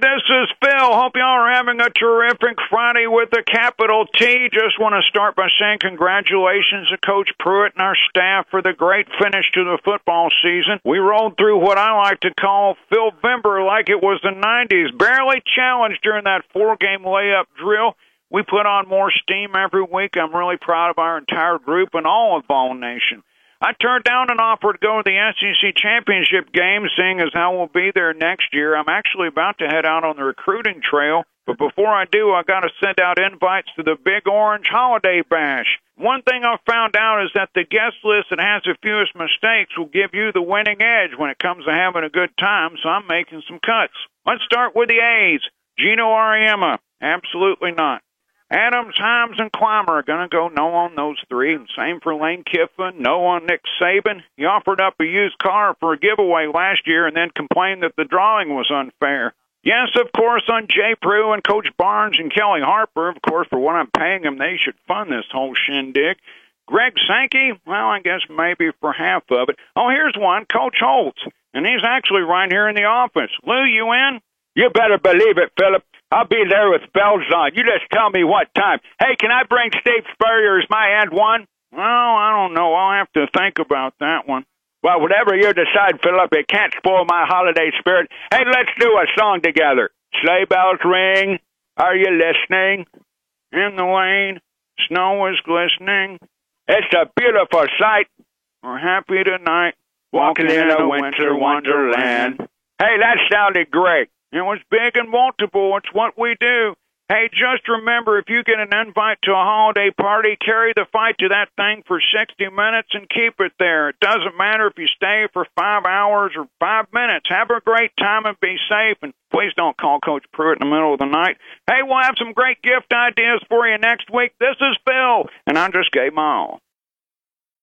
this is Phil. Hope y'all are having a terrific Friday with a capital T. Just want to start by saying congratulations to Coach Pruitt and our staff for the great finish to the football season. We rolled through what I like to call Philvember like it was the 90s. Barely challenged during that 4-game layup drill. We put on more steam every week. I'm really proud of our entire group and all of Vol Nation. I turned down an offer to go to the SEC Championship game, seeing as how we'll be there next year. I'm actually about to head out on the recruiting trail, but before I do, I got to send out invites to the Big Orange Holiday Bash. One thing I've found out is that the guest list that has the fewest mistakes will give you the winning edge when it comes to having a good time, so I'm making some cuts. Let's start with the A's. Gino Auriemma, absolutely not. Adams, Himes, and Clymer are going to go no on those three. Same for Lane Kiffin, no on Nick Saban. He offered up a used car for a giveaway last year and then complained that the drawing was unfair. Yes, of course, on Jay Prue and Coach Barnes and Kelly Harper. Of course, for what I'm paying them, they should fund this whole shindig. Greg Sankey, well, I guess maybe for half of it. Oh, here's one, Coach Holtz, and he's actually right here in the office. Lou, you in? You better believe it, Philip. I'll be there with bells on. You just tell me what time. Hey, can I bring Steve Spurrier as my and one? Well, I don't know. I'll have to think about that one. Well, whatever you decide, Philip, it can't spoil my holiday spirit. Hey, let's do a song together. Sleigh bells ring. Are you listening? In the lane, snow is glistening. It's a beautiful sight. We're happy tonight. Walking in a winter wonderland. Hey, that sounded great. It was big and multiple. It's what we do. Hey, just remember, if you get an invite to a holiday party, carry the fight to that thing for 60 minutes and keep it there. It doesn't matter if you stay for 5 hours or 5 minutes. Have a great time and be safe. And please don't call Coach Pruitt in the middle of the night. Hey, we'll have some great gift ideas for you next week. This is Phil, and I just gave my all.